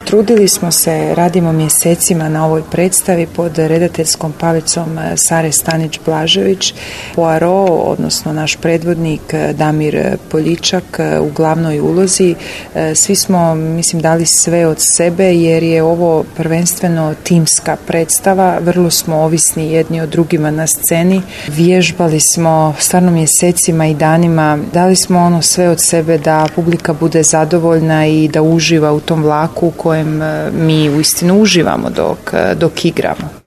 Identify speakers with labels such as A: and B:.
A: Trudili smo se, radimo mjesecima na ovoj predstavi pod redateljskom palicom Sare Stanić-Blažević. Poirot, odnosno naš predvodnik Damir Poljičak u glavnoj ulozi. Svi smo, mislim, dali sve od sebe jer je ovo prvenstveno timska predstava. Vrlo smo ovisni jedni od drugima na sceni. Vježbali smo stvarno mjesecima i danima. Dali smo ono sve od sebe da publika bude zadovoljna i da uživa u tom vlaku u kojem mi uistinu uživamo dok igramo.